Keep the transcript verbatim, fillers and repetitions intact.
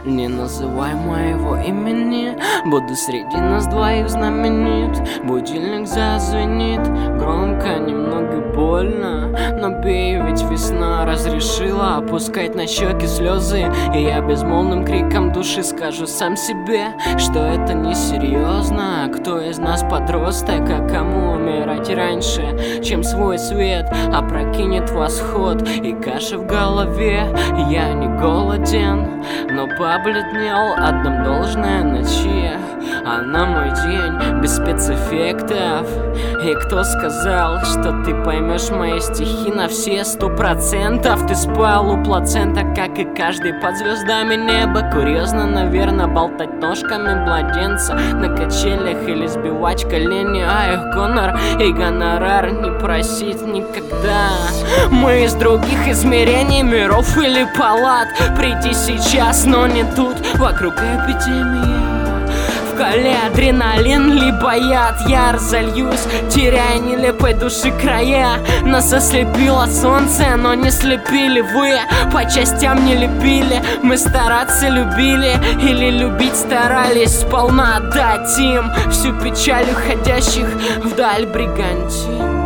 Не называй моего имени, буду среди нас двоих знаменит. Будильник зазвенит, громко, немного больно, но бей, ведь весна разрешила опускать на щеки слезы. И я безмолвным криком души скажу сам себе, что это несерьезно. Кто из нас подросток, а кому умирать раньше, чем свой свет опрокинет восход? И каша в голове, я не голоден, но побледнел, отдам должное ночи. А на мой день без спецэффектов. И кто сказал, что ты поймешь мои стихи на все сто процентов? Ты спал у плацента, как и каждый под звездами неба. Курьезно, наверное, болтать ножками младенца на качелях или сбивать колени. А их гонор и гонорар не просить никогда. Мы из других измерений, миров или палат. Приди сейчас, но не тут, вокруг эпидемии. В коле адреналин либо яд, я разольюсь, теряя нелепой души края. Нас ослепило солнце, но не слепили вы. По частям не лепили, мы стараться любили или любить старались. Сполна отдать им всю печаль уходящих вдаль бригантин.